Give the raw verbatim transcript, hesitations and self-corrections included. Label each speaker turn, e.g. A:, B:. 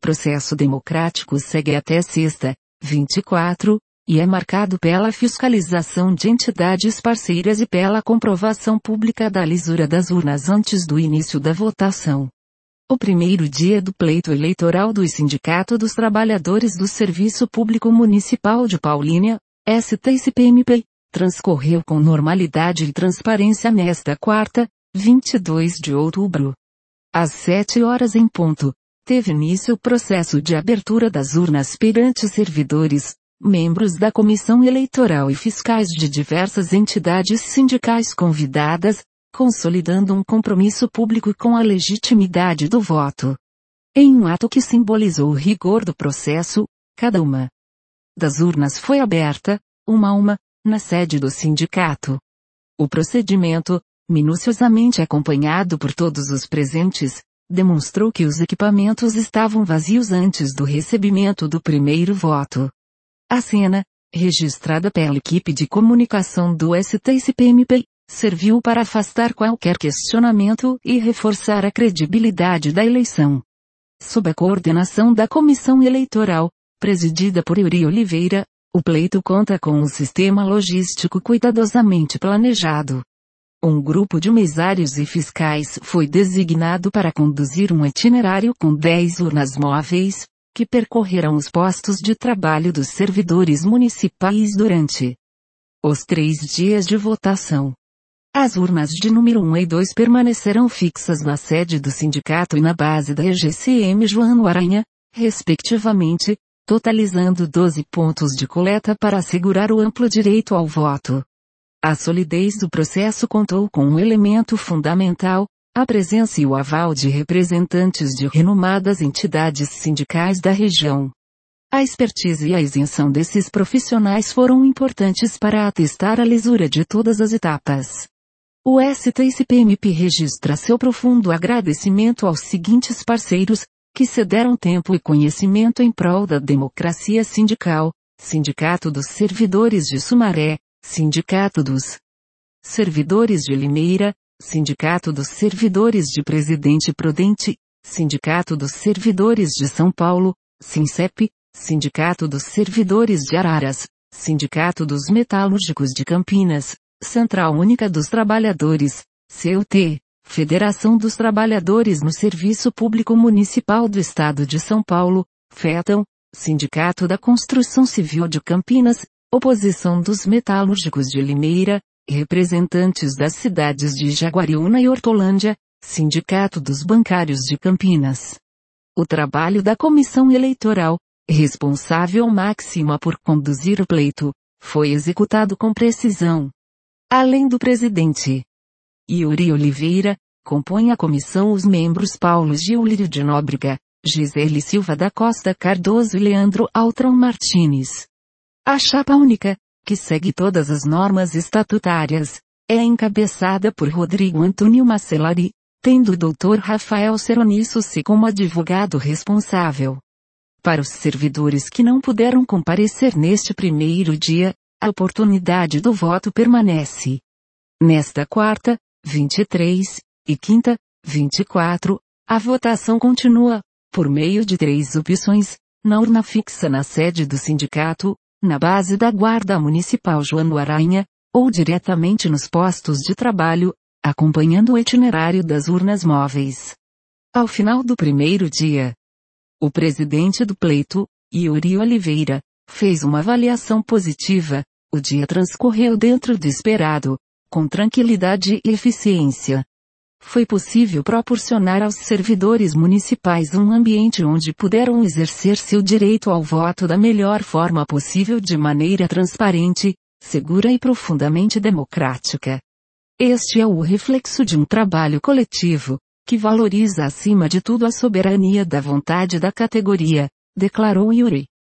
A: processo democrático segue até sexta, vinte e quatro, e é marcado pela fiscalização de entidades parceiras e pela comprovação pública da lisura das urnas antes do início da votação. O primeiro dia do pleito eleitoral do Sindicato dos Trabalhadores do Serviço Público Municipal de Paulínia, S T C P M P, transcorreu com normalidade e transparência nesta quarta, vinte e dois de outubro. Às sete horas em ponto, teve início o processo de abertura das urnas perante servidores, membros da comissão eleitoral e fiscais de diversas entidades sindicais convidadas, consolidando um compromisso público com a legitimidade do voto. Em um ato que simbolizou o rigor do processo, cada uma das urnas foi aberta, uma a uma, na sede do sindicato. O procedimento, minuciosamente acompanhado por todos os presentes, demonstrou que os equipamentos estavam vazios antes do recebimento do primeiro voto. A cena, registrada pela equipe de comunicação do S T C P M P, serviu para afastar qualquer questionamento e reforçar a credibilidade da eleição. Sob a coordenação da comissão eleitoral, presidida por Yuri Oliveira, o pleito conta com um sistema logístico cuidadosamente planejado. Um grupo de mesários e fiscais foi designado para conduzir um itinerário com dez urnas móveis, que percorrerão os postos de trabalho dos servidores municipais durante os três dias de votação. As urnas de número um e dois permanecerão fixas na sede do sindicato e na base da E G C M Joano Aranha, respectivamente, totalizando doze pontos de coleta para assegurar o amplo direito ao voto. A solidez do processo contou com um elemento fundamental, a presença e o aval de representantes de renomadas entidades sindicais da região. A expertise e a isenção desses profissionais foram importantes para atestar a lisura de todas as etapas. O S T C P M P registra seu profundo agradecimento aos seguintes parceiros, que cederam tempo e conhecimento em prol da democracia sindical: Sindicato dos Servidores de Sumaré, Sindicato dos Servidores de Limeira, Sindicato dos Servidores de Presidente Prudente, Sindicato dos Servidores de São Paulo, SINCEP, Sindicato dos Servidores de Araras, Sindicato dos Metalúrgicos de Campinas, Central Única dos Trabalhadores, C U T, Federação dos Trabalhadores no Serviço Público Municipal do Estado de São Paulo, FETAM, Sindicato da Construção Civil de Campinas, Oposição dos Metalúrgicos de Limeira, representantes das cidades de Jaguariúna e Hortolândia, Sindicato dos Bancários de Campinas. O trabalho da comissão eleitoral, responsável máxima por conduzir o pleito, foi executado com precisão. Além do presidente Yuri Oliveira, compõe a comissão os membros Paulo Giulio de Nóbrega, Gisele Silva da Costa Cardoso e Leandro Altran Martins. A chapa única, que segue todas as normas estatutárias, é encabeçada por Rodrigo Antônio Macellari, tendo o doutor Rafael Seroniço-se como advogado responsável. Para os servidores que não puderam comparecer neste primeiro dia, a oportunidade do voto permanece. Nesta quarta, vinte e três, e quinta, vinte e quatro, a votação continua, por meio de três opções, na urna fixa na sede do sindicato, na base da Guarda Municipal Joano Aranha, ou diretamente nos postos de trabalho, acompanhando o itinerário das urnas móveis. Ao final do primeiro dia, o presidente do pleito, Yuri Oliveira, fez uma avaliação positiva. O dia transcorreu dentro do esperado, com tranquilidade e eficiência. Foi possível proporcionar aos servidores municipais um ambiente onde puderam exercer seu direito ao voto da melhor forma possível de maneira transparente, segura e profundamente democrática. Este é o reflexo de um trabalho coletivo, que valoriza acima de tudo a soberania da vontade da categoria, declarou Yuri.